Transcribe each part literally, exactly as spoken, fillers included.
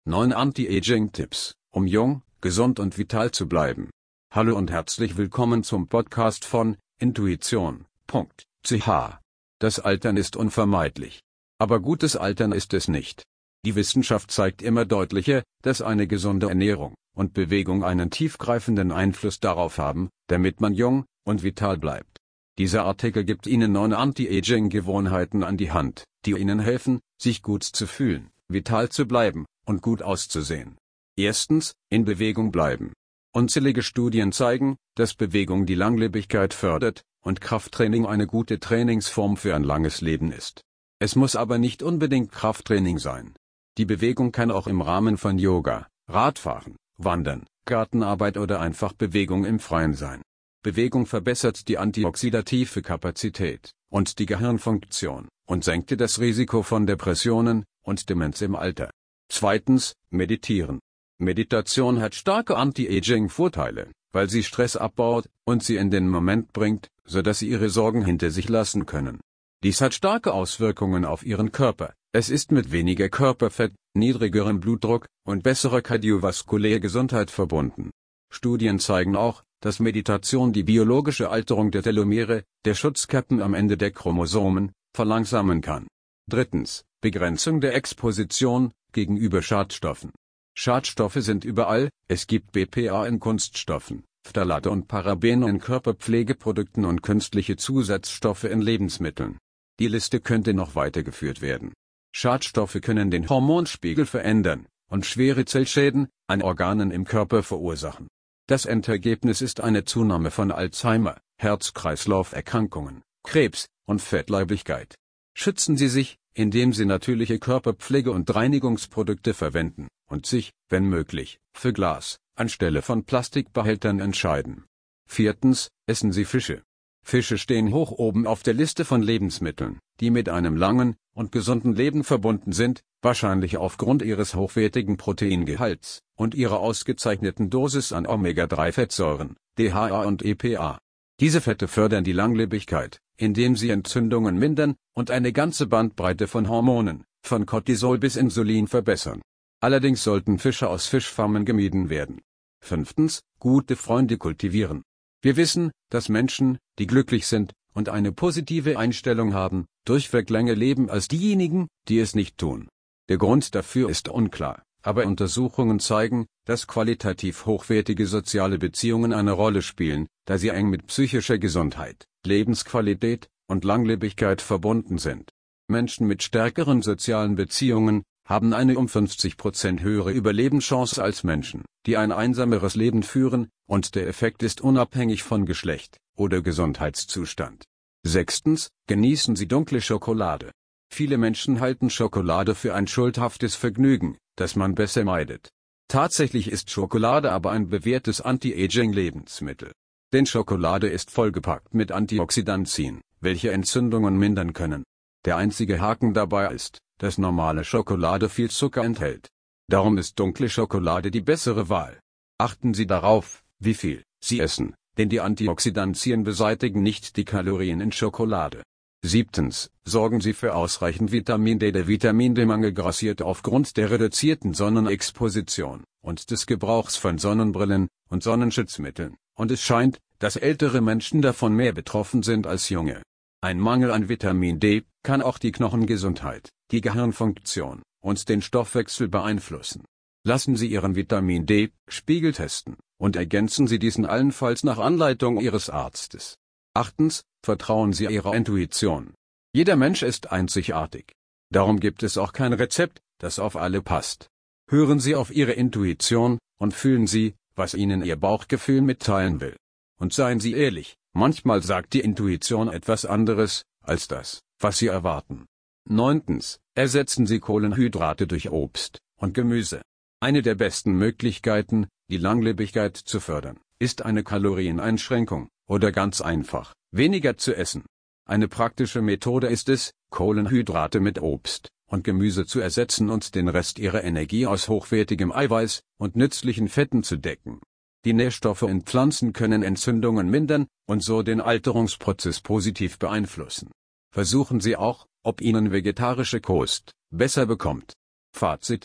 neun Anti-Aging-Tipps, um jung, gesund und vital zu bleiben. Hallo und herzlich willkommen zum Podcast von Intuition Punkt C H. Das Altern ist unvermeidlich. Aber gutes Altern ist es nicht. Die Wissenschaft zeigt immer deutlicher, dass eine gesunde Ernährung und Bewegung einen tiefgreifenden Einfluss darauf haben, damit man jung und vital bleibt. Dieser Artikel gibt Ihnen neun Anti-Aging-Gewohnheiten an die Hand, die Ihnen helfen, sich gut zu fühlen, vital zu bleiben und gut auszusehen. Erstens, in Bewegung bleiben. Unzählige Studien zeigen, dass Bewegung die Langlebigkeit fördert und Krafttraining eine gute Trainingsform für ein langes Leben ist. Es muss aber nicht unbedingt Krafttraining sein. Die Bewegung kann auch im Rahmen von Yoga, Radfahren, Wandern, Gartenarbeit oder einfach Bewegung im Freien sein. Bewegung verbessert die antioxidative Kapazität und die Gehirnfunktion und senkt das Risiko von Depressionen und Demenz im Alter. Zweitens, meditieren. Meditation hat starke Anti-Aging-Vorteile, weil sie Stress abbaut und sie in den Moment bringt, sodass sie ihre Sorgen hinter sich lassen können. Dies hat starke Auswirkungen auf ihren Körper. Es ist mit weniger Körperfett, niedrigerem Blutdruck und besserer kardiovaskulärer Gesundheit verbunden. Studien zeigen auch, dass Meditation die biologische Alterung der Telomere, der Schutzkappen am Ende der Chromosomen, verlangsamen kann. Drittens, Begrenzung der Exposition gegenüber Schadstoffen. Schadstoffe sind überall, es gibt B P A in Kunststoffen, Phthalate und Parabene in Körperpflegeprodukten und künstliche Zusatzstoffe in Lebensmitteln. Die Liste könnte noch weitergeführt werden. Schadstoffe können den Hormonspiegel verändern und schwere Zellschäden an Organen im Körper verursachen. Das Endergebnis ist eine Zunahme von Alzheimer, Herz-Kreislauf-Erkrankungen, Krebs und Fettleibigkeit. Schützen Sie sich, indem Sie natürliche Körperpflege- und Reinigungsprodukte verwenden und sich, wenn möglich, für Glas anstelle von Plastikbehältern entscheiden. Viertens, essen Sie Fische. Fische stehen hoch oben auf der Liste von Lebensmitteln, die mit einem langen und gesunden Leben verbunden sind, wahrscheinlich aufgrund ihres hochwertigen Proteingehalts und ihrer ausgezeichneten Dosis an Omega drei Fettsäuren, D H A und E P A. Diese Fette fördern die Langlebigkeit, indem sie Entzündungen mindern und eine ganze Bandbreite von Hormonen, von Cortisol bis Insulin verbessern. Allerdings sollten Fische aus Fischfarmen gemieden werden. Fünftens, gute Freunde kultivieren. Wir wissen, dass Menschen, die glücklich sind und eine positive Einstellung haben, durchweg länger leben als diejenigen, die es nicht tun. Der Grund dafür ist unklar, aber Untersuchungen zeigen, dass qualitativ hochwertige soziale Beziehungen eine Rolle spielen, da sie eng mit psychischer Gesundheit, Lebensqualität und Langlebigkeit verbunden sind. Menschen mit stärkeren sozialen Beziehungen haben eine um fünfzig Prozent höhere Überlebenschance als Menschen, die ein einsameres Leben führen, und der Effekt ist unabhängig von Geschlecht oder Gesundheitszustand. Sechstens, genießen Sie dunkle Schokolade. Viele Menschen halten Schokolade für ein schuldhaftes Vergnügen, das man besser meidet. Tatsächlich ist Schokolade aber ein bewährtes Anti-Aging-Lebensmittel. Denn Schokolade ist vollgepackt mit Antioxidantien, welche Entzündungen mindern können. Der einzige Haken dabei ist, dass normale Schokolade viel Zucker enthält. Darum ist dunkle Schokolade die bessere Wahl. Achten Sie darauf, wie viel Sie essen, denn die Antioxidantien beseitigen nicht die Kalorien in Schokolade. Siebtens, sorgen Sie für ausreichend Vitamin D. Der Vitamin D-Mangel grassiert aufgrund der reduzierten Sonnenexposition und des Gebrauchs von Sonnenbrillen und Sonnenschutzmitteln, und es scheint, dass ältere Menschen davon mehr betroffen sind als junge. Ein Mangel an Vitamin D kann auch die Knochengesundheit, die Gehirnfunktion und den Stoffwechsel beeinflussen. Lassen Sie Ihren Vitamin D-Spiegel testen und ergänzen Sie diesen allenfalls nach Anleitung Ihres Arztes. Achtens, vertrauen Sie Ihrer Intuition. Jeder Mensch ist einzigartig. Darum gibt es auch kein Rezept, das auf alle passt. Hören Sie auf Ihre Intuition und fühlen Sie, was Ihnen Ihr Bauchgefühl mitteilen will. Und seien Sie ehrlich, manchmal sagt die Intuition etwas anderes, als das, was Sie erwarten. Neuntens, ersetzen Sie Kohlenhydrate durch Obst und Gemüse. Eine der besten Möglichkeiten, die Langlebigkeit zu fördern, ist eine Kalorieneinschränkung, oder ganz einfach, weniger zu essen. Eine praktische Methode ist es, Kohlenhydrate mit Obst und Gemüse zu ersetzen und den Rest ihrer Energie aus hochwertigem Eiweiß und nützlichen Fetten zu decken. Die Nährstoffe in Pflanzen können Entzündungen mindern und so den Alterungsprozess positiv beeinflussen. Versuchen Sie auch, ob Ihnen vegetarische Kost besser bekommt. Fazit: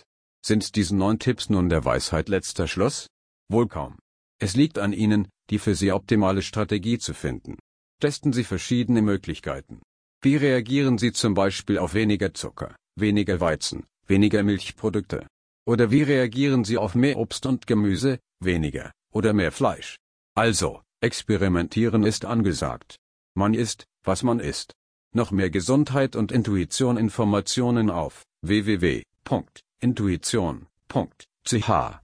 Sind diese neun Tipps nun der Weisheit letzter Schluss? Wohl kaum. Es liegt an Ihnen, die für Sie optimale Strategie zu finden. Testen Sie verschiedene Möglichkeiten. Wie reagieren Sie zum Beispiel auf weniger Zucker, weniger Weizen, weniger Milchprodukte? Oder wie reagieren Sie auf mehr Obst und Gemüse, weniger oder mehr Fleisch? Also, experimentieren ist angesagt. Man isst, was man isst. Noch mehr Gesundheit und Intuition. Informationen auf w w w punkt intuition punkt c h